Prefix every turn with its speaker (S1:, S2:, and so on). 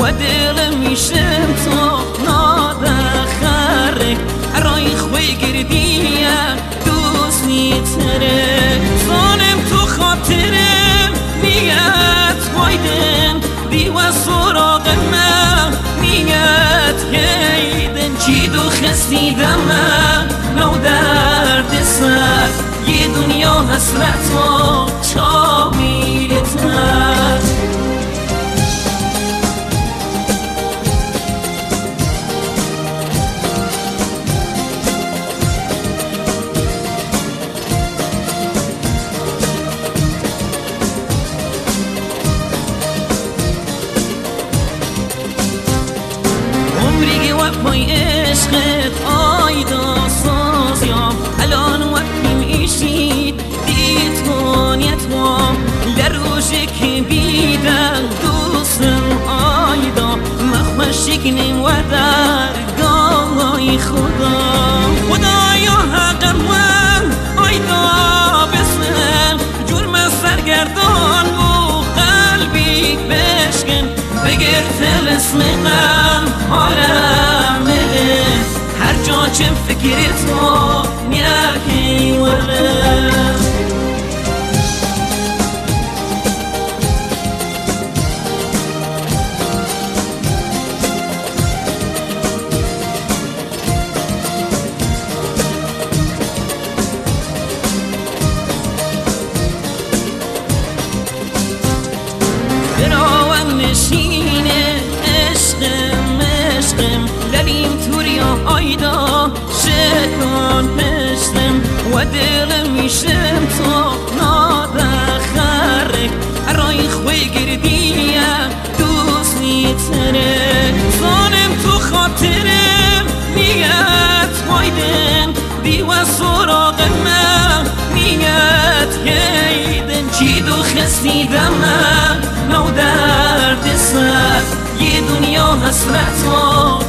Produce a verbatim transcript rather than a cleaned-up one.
S1: و دل میشم تو نادخره رای خوی گردیم دوست نیتره زانم تو خاطرم نیت وایدن دیو سراغ من نیت هیدن چی دو خستیدم من نو درد سر یه دنیا حسرت و چاویلتر پای عشقت آیدا سازیام الان وقتی میشید دید کنیت ما لروشه که بیدن دوستم آیدا مخمشکنیم و درگاه خدا خدایا حقم من آیدا بسن جرم سرگردان و قلبی بشکن بگر تلسم من حالم هر جا چه فکر تو میرکی ولم براون نشینه عشقم عشقم للیم توریا آیدا شکان پشتم و دل میشم تو نادخره رای خوی گردیم دوست نیتره زانم تو خاطرم نیت وایدن دیو سراغ من نیت هیدن چی دو خستیدم من نو درد سر یه دنیا حسرت و